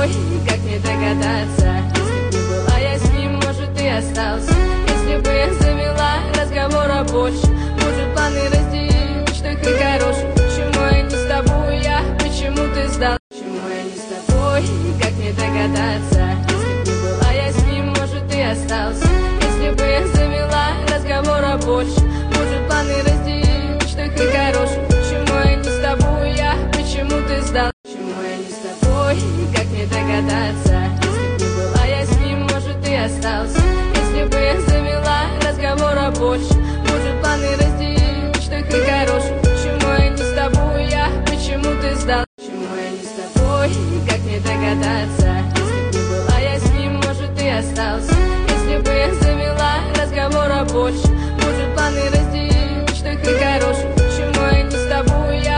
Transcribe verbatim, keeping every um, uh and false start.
тобой, как не догадаться. Если бы не была я с ним, может, и остался. Если бы я завела разговора больше, может, планы разделить, что их и хороший. Почему я не с тобой, я, почему ты сдал?